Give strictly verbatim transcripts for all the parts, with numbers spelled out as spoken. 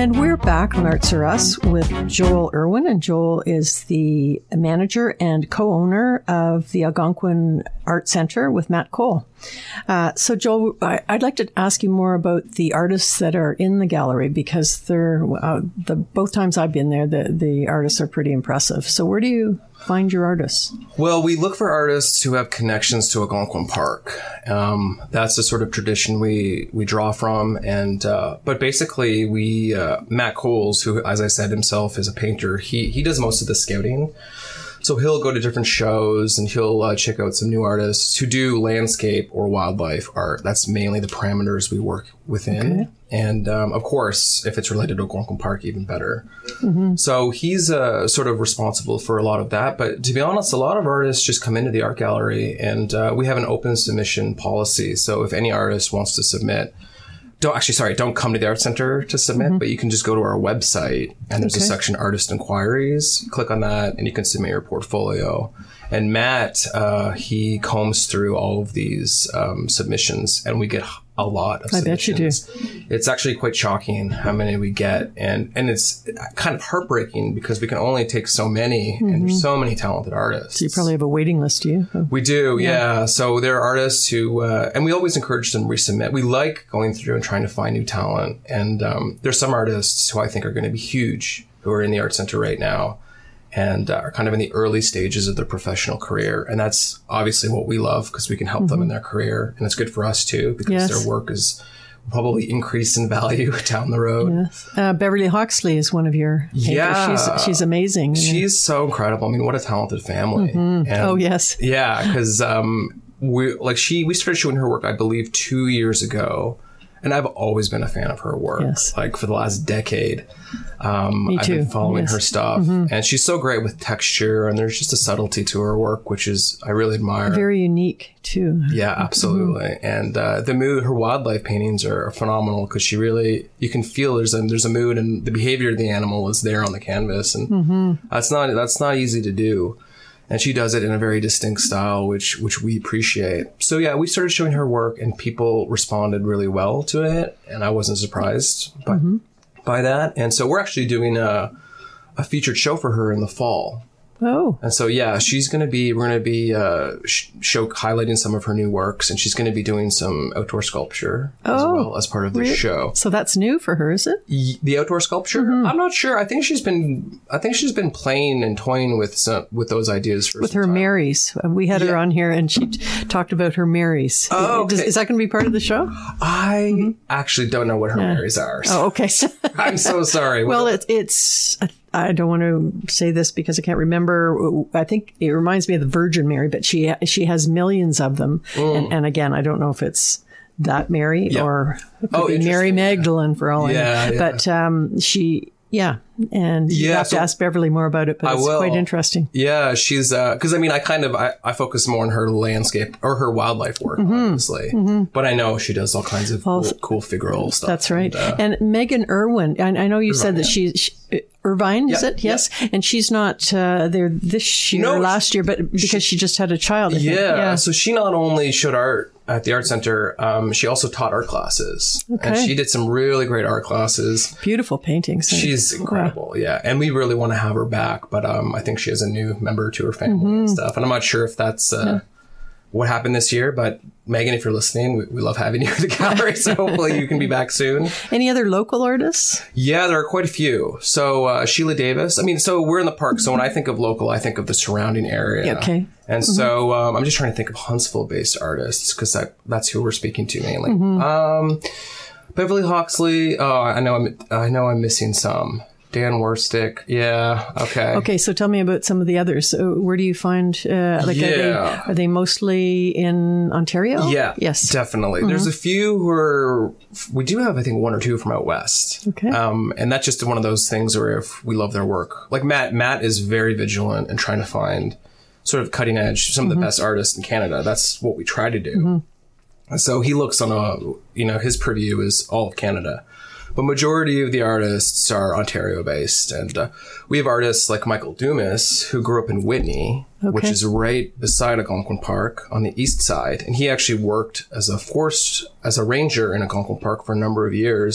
And we're back on Arts Are Us with Joel Irwin, and Joel is the manager and co-owner of the Algonquin Art Center with Matt Cole. Uh, so, Joel, I, I'd like to ask you more about the artists that are in the gallery, because they're uh, the both times I've been there, the the artists are pretty impressive. So, where do you find your artists? Well, we look for artists who have connections to Algonquin Park. Um, that's the sort of tradition we we draw from, and uh, but basically, we uh, Matt Coles, who, as I said himself, is a painter. He he does most of the scouting. So he'll go to different shows and he'll uh, check out some new artists who do landscape or wildlife art. That's mainly the parameters we work within. Okay. And um, of course, if it's related to Algonquin Park, even better. Mm-hmm. So he's uh, sort of responsible for a lot of that. But to be honest, a lot of artists just come into the art gallery, and uh, we have an open submission policy. So if any artist wants to submit, Don't actually, sorry, don't come to the Art Center to submit, mm-hmm. but you can just go to our website, and there's okay. a section Artist Inquiries. You click on that and you can submit your portfolio. And Matt, uh, he combs through all of these um, submissions, and we get a lot of I submissions. bet you do. It's actually quite shocking how many we get. And, and it's kind of heartbreaking because we can only take so many, mm-hmm. and there's so many talented artists. So you probably have a waiting list, do you? Oh. We do, yeah. yeah. So there are artists who, uh, and we always encourage them to resubmit. We like going through and trying to find new talent. And um, there's some artists who I think are going to be huge who are in the Art Center right now, and uh, are kind of in the early stages of their professional career. And that's obviously what we love, because we can help mm-hmm. them in their career. And it's good for us too, because yes. their work is probably increased in value down the road. Yes. Uh, Beverly Hawksley is one of your painters. Yeah. She's, she's amazing. She's so incredible. I mean, what a talented family. Mm-hmm. And oh, yes. Yeah, because um, we like she we started showing her work, I believe, two years ago. And I've always been a fan of her work, yes. like for the last decade. Um, Me too. I've been following yes. her stuff, mm-hmm. and she's so great with texture, and there's just a subtlety to her work, which is, I really admire. Very unique too. Yeah, absolutely. Mm-hmm. And uh, the mood, her wildlife paintings are phenomenal, because she really, you can feel there's a, there's a mood, and the behavior of the animal is there on the canvas. And mm-hmm. that's not, that's not easy to do. And she does it in a very distinct style, which which we appreciate. So, yeah, we started showing her work, and people responded really well to it. And I wasn't surprised by, mm-hmm. by that. And so we're actually doing a, a featured show for her in the fall. Oh. And so, yeah, she's going to be, we're going to be uh, sh- show highlighting some of her new works, and she's going to be doing some outdoor sculpture oh, as well as part of the really? show. So that's new for her, is it? Y- the outdoor sculpture? Mm-hmm. I'm not sure. I think she's been, I think she's been playing and toying with some, with those ideas for With some her time. Marys. We had yeah. her on here, and she t- talked about her Marys. Oh, okay. Is, is that going to be part of the show? I mm-hmm. actually don't know what her yeah. Marys are. So oh, okay. I'm so sorry. Well, it, it's... I don't want to say this because I can't remember. I think it reminds me of the Virgin Mary, but she she has millions of them. Mm. And, and again, I don't know if it's that Mary yeah. or it could oh, be Mary Magdalene for all yeah, I know. Yeah. But um, she, yeah. And you yeah, have so to ask Beverly more about it, but I it's will. quite interesting. Yeah, she's, uh, cause I mean, I kind of, I, I focus more on her landscape or her wildlife work, mm-hmm. obviously. Mm-hmm. But I know she does all kinds of well, cool, cool figural stuff. That's right. And, uh, and Megan Irwin, I, I know you Irvine, said that yeah. she, she Irvine, is yep, it? Yes. Yep. And she's not uh, there this year no, or last year, but because she, she just had a child. I yeah, think. yeah. So she not only showed art at the Art Center, um, she also taught art classes. Okay. And she did some really great art classes. Beautiful paintings. She's incredible. Wow. Yeah. And we really want to have her back, but um, I think she has a new member to her family mm-hmm. and stuff. And I'm not sure if that's uh, yeah. what happened this year, but Megan, if you're listening, we, we love having you at the gallery. So hopefully you can be back soon. Any other local artists? Yeah, there are quite a few. So uh, Sheila Davis. I mean, so we're in the park. So when I think of local, I think of the surrounding area. Okay. And mm-hmm. so um, I'm just trying to think of Huntsville-based artists, because that, that's who we're speaking to mainly. Mm-hmm. Um, Beverly Hawksley. Oh, I know I'm I know I'm missing some. Dan Werstick. Yeah. Okay. Okay. So tell me about some of the others. So where do you find, uh, like, yeah. are, they, are they mostly in Ontario? Yeah. Yes. Definitely. Mm-hmm. There's a few who are, we do have, I think, one or two from out west. Okay. Um, and that's just one of those things where if we love their work, like Matt, Matt is very vigilant in trying to find sort of cutting edge, some of the mm-hmm. best artists in Canada. That's what we try to do. Mm-hmm. So he looks on a, you know, his purview is all of Canada. But majority of the artists are Ontario-based. And uh, we have artists like Michael Dumas, who grew up in Whitney, okay. which is right beside Algonquin Park on the east side. And he actually worked as a forest, as a ranger in Algonquin Park for a number of years.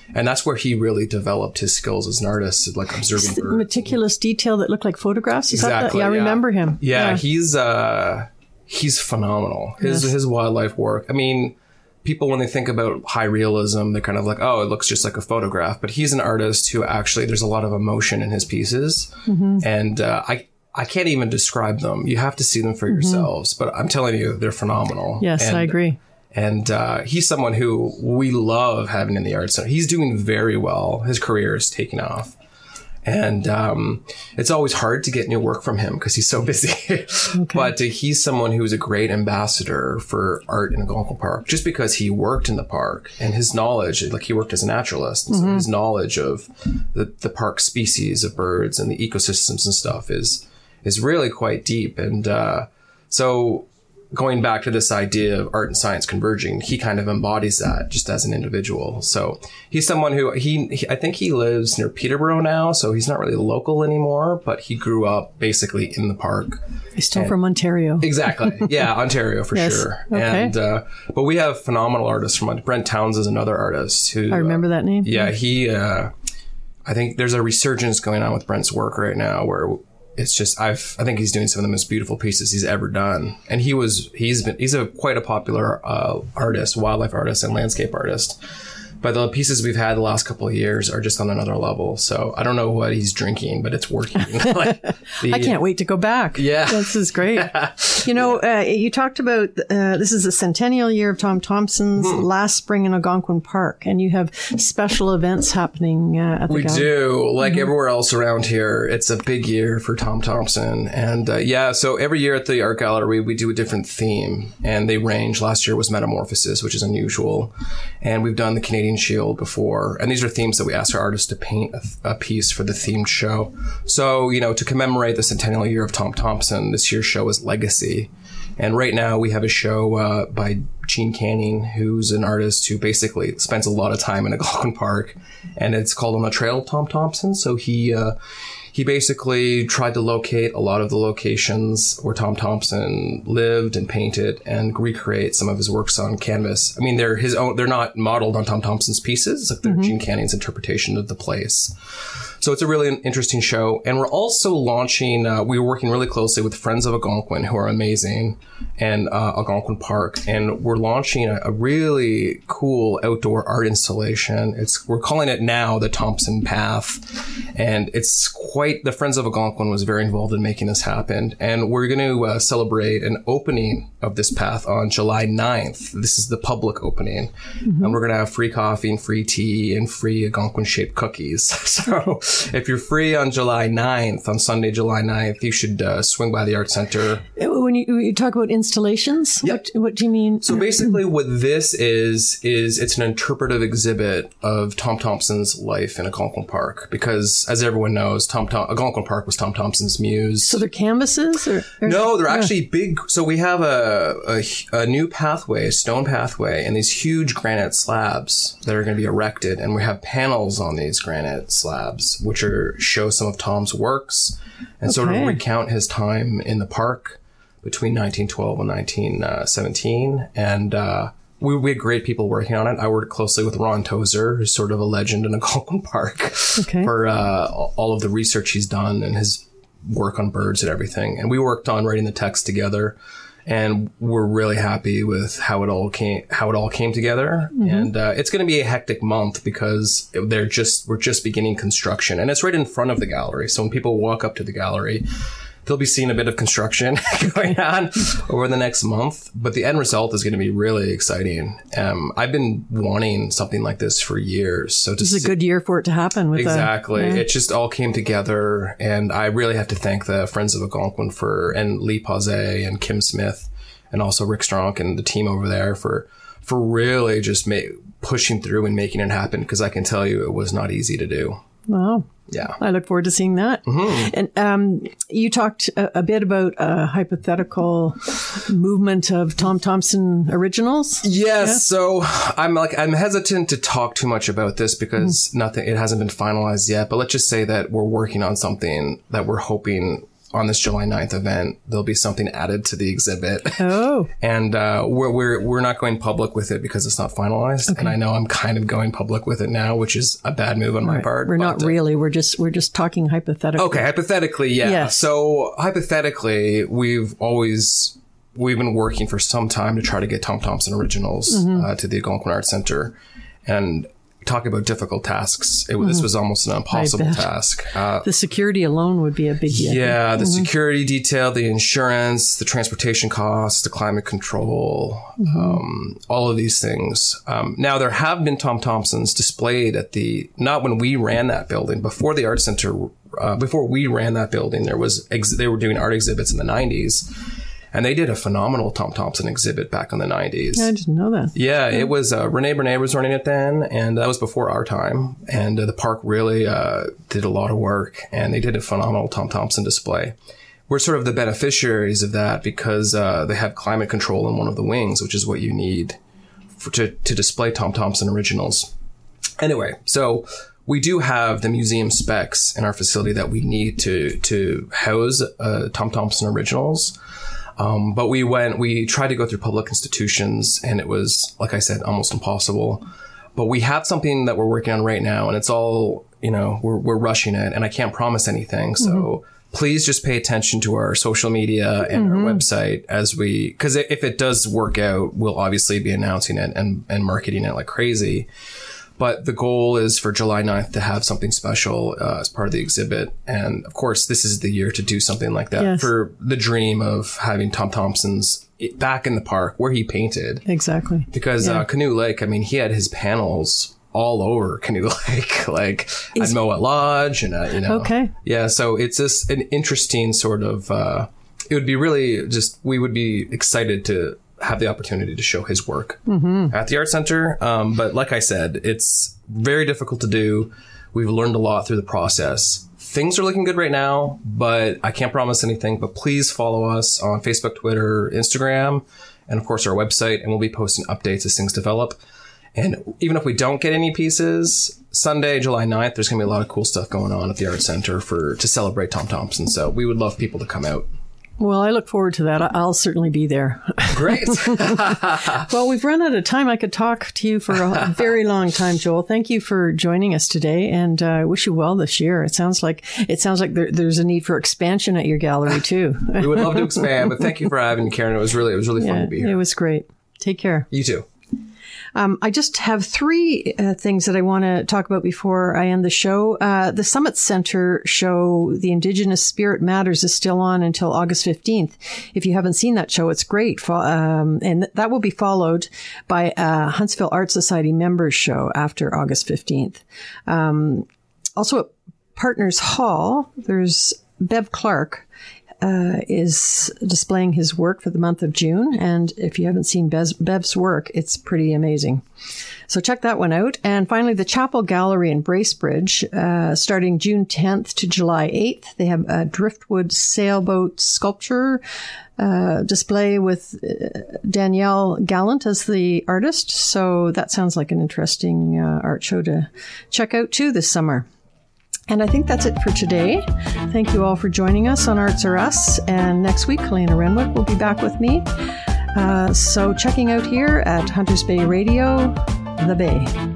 And that's where he really developed his skills as an artist, like observing birds. Meticulous detail that looked like photographs. Is Exactly. That the, yeah, I yeah. remember him. Yeah, Yeah. he's uh, he's phenomenal. His Yes. his wildlife work. I mean, people when they think about high realism, they're kind of like, oh, it looks just like a photograph. But he's an artist who actually there's a lot of emotion in his pieces, Mm-hmm. and uh, I. I can't even describe them. You have to see them for Mm-hmm. yourselves. But I'm telling you, they're phenomenal. Yes, and, I agree. And uh, he's someone who we love having in the art center. He's doing very well. His career is taking off. And um, it's always hard to get new work from him because he's so busy. Okay. But uh, he's someone who's a great ambassador for art in Algonquin Park just because he worked in the park and his knowledge, like he worked as a naturalist. And mm-hmm. so his knowledge of the, the park species of birds and the ecosystems and stuff is is really quite deep. And uh, so going back to this idea of art and science converging, he kind of embodies that just as an individual. So he's someone who he, he I think he lives near Peterborough now, so he's not really local anymore, but he grew up basically in the park. He's still and, from Ontario. Exactly. Yeah, Ontario for yes. sure. Okay. And uh, but we have phenomenal artists from Brent Towns is another artist who I remember uh, that name. Yeah, he uh, I think there's a resurgence going on with Brent's work right now where it's just I've I think he's doing some of the most beautiful pieces he's ever done, and he was he's been he's a quite a popular uh, artist, wildlife artist, and landscape artist. But the pieces we've had the last couple of years are just on another level. So I don't know what he's drinking, but it's working. like the, I can't wait to go back. Yeah, this is great. You know, uh, you talked about uh, this is the centennial year of Tom Thompson's hmm. last spring in Algonquin Park, and you have special events happening uh, at the We gallery. do, like mm-hmm. everywhere else around here. It's a big year for Tom Thompson, and uh, yeah. So every year at the art gallery, we do a different theme, and they range. Last year was Metamorphosis, which is unusual, and we've done the Canadian Shield before, and these are themes that we ask our artists to paint a, a piece for the themed show. So, you know, to commemorate the centennial year of Tom Thompson, this year's show is Legacy. And right now we have a show uh, by Gene Canning, who's an artist who basically spends a lot of time in Algonquin Park, and it's called On the Trail of Tom Thompson. So he uh, he basically tried to locate a lot of the locations where Tom Thompson lived and painted and recreate some of his works on canvas. I mean, they're his own, they're not modeled on Tom Thompson's pieces, like they're mm-hmm. Gene Canning's interpretation of the place. So it's a really interesting show. And we're also launching, uh, we were working really closely with Friends of Algonquin, who are amazing, and uh, Algonquin Park. And we're launching a, a really cool outdoor art installation. It's We're calling it now the Thompson Path. And it's quite, the Friends of Algonquin was very involved in making this happen. And we're going to uh, celebrate an opening of this path on July ninth. This is the public opening. Mm-hmm. And we're going to have free coffee and free tea and free Algonquin-shaped cookies. So if you're free on July ninth, on Sunday, July ninth, you should uh, swing by the Art Center. When you, you talk about installations, yep. what, what do you mean? So basically what this is, is it's an interpretive exhibit of Tom Thompson's life in Algonquin Park. Because as everyone knows, Tom, Tom Algonquin Park was Tom Thompson's muse. So they're canvases? Or, or no, they're actually yeah. big. So we have a, a, a new pathway, a stone pathway, and these huge granite slabs that are going to be erected. And we have panels on these granite slabs, which are show some of Tom's works and okay. sort of recount his time in the park between nineteen twelve and nineteen seventeen. And uh, we, we had great people working on it. I worked closely with Ron Tozer, who's sort of a legend in Algonquin Park, okay. for uh, all of the research he's done and his work on birds and everything. And we worked on writing the text together. And we're really happy with how it all came, how it all came together. Mm-hmm. And uh, it's going to be a hectic month because they're just, we're just beginning construction, and it's right in front of the gallery. So when people walk up to the gallery, they'll be seeing a bit of construction going on over the next month, but the end result is going to be really exciting. Um, I've been wanting something like this for years. So this is a good year for it to happen. With exactly. A, yeah. It just all came together, and I really have to thank the Friends of Algonquin for, and Lee Pause and Kim Smith, and also Rick Stronk and the team over there for, for really just ma- pushing through and making it happen. Because I can tell you it was not easy to do. Wow. Yeah. I look forward to seeing that. Mm-hmm. And um, you talked a, a bit about a hypothetical movement of Tom Thompson originals. Yes. Yeah? So I'm like, I'm hesitant to talk too much about this because mm-hmm. nothing, it hasn't been finalized yet. But let's just say that we're working on something that we're hoping on this July ninth event, there'll be something added to the exhibit. Oh. And uh, we're, we're we're not going public with it because it's not finalized. Okay. And I know I'm kind of going public with it now, which is a bad move on my Right. part. We're but, not uh, really. We're just we're just talking hypothetically. Okay, hypothetically, yeah. Yes. So hypothetically, we've always we've been working for some time to try to get Tom Thompson originals Mm-hmm. uh, to the Algonquin Arts Center, and talk about difficult tasks. It was this was almost an impossible bet. task. Uh, The security alone would be a big deal. yeah, the security detail, the insurance, the transportation costs, the climate control, um, all of these things. Um, now, there have been Tom Thompsons displayed at the, not when we ran that building, before the Art Center, uh, before we ran that building, there was, ex- they were doing art exhibits in the nineties. And they did a phenomenal Tom Thompson exhibit back in the nineties. I didn't know that. Yeah, it was, uh, Renee Bernay was running it then, and that was before our time. And uh, the park really uh, did a lot of work, and they did a phenomenal Tom Thompson display. We're sort of the beneficiaries of that because uh, they have climate control in one of the wings, which is what you need for, to, to display Tom Thompson originals. Anyway, so we do have the museum specs in our facility that we need to, to house uh, Tom Thompson originals. Um, but we went, we tried to go through public institutions, and it was, like I said, almost impossible. But we have something that we're working on right now, and it's all, you know, we're, we're rushing it, and I can't promise anything. So mm-hmm. please just pay attention to our social media and mm-hmm. our website as we, because if it does work out, we'll obviously be announcing it and, and marketing it like crazy. But the goal is for July ninth to have something special uh, as part of the exhibit. And of course, this is the year to do something like that, yes. for the dream of having Tom Thompson's back in the park where he painted. Exactly. Because yeah. uh, Canoe Lake, I mean, he had his panels all over Canoe Lake, like is- at Mowat Lodge and, uh, you know. Okay. Yeah. So it's just an interesting sort of, uh, it would be really just, we would be excited to have the opportunity to show his work mm-hmm. at the Art Center. Um, but like I said, it's very difficult to do. We've learned a lot through the process. Things are looking good right now, but I can't promise anything. But please follow us on Facebook, Twitter, Instagram, and of course our website. And we'll be posting updates as things develop. And even if we don't get any pieces, Sunday, July ninth, there's going to be a lot of cool stuff going on at the Art Center for to celebrate Tom Thompson. So we would love people to come out. Well, I look forward to that. I'll certainly be there. Great. Well, we've run out of time. I could talk to you for a very long time, Joel. Thank you for joining us today, and uh, I wish you well this year. It sounds like it sounds like there, there's a need for expansion at your gallery too. We would love to expand, but thank you for having me, Karen. It was really it was really yeah, fun to be here. It was great. Take care. You too. Um, I just have three uh, things that I want to talk about before I end the show. Uh, the Summit Center show, The Indigenous Spirit Matters, is still on until August fifteenth. If you haven't seen that show, it's great. Fo- um, and that will be followed by a Huntsville Art Society members show after August fifteenth. Um, also at Partners Hall, there's Bev Clark. Uh, is displaying his work for the month of June. And if you haven't seen Bev's, Bev's work, it's pretty amazing. So check that one out. And finally, the Chapel Gallery in Bracebridge, uh, starting June tenth to July eighth. They have a driftwood sailboat sculpture uh, display with uh, Danielle Gallant as the artist. So that sounds like an interesting uh, art show to check out too this summer. And I think that's it for today. Thank you all for joining us on Arts Are Us. And next week, Helena Renwick will be back with me. Uh, so checking out here at Hunters Bay Radio, The Bay.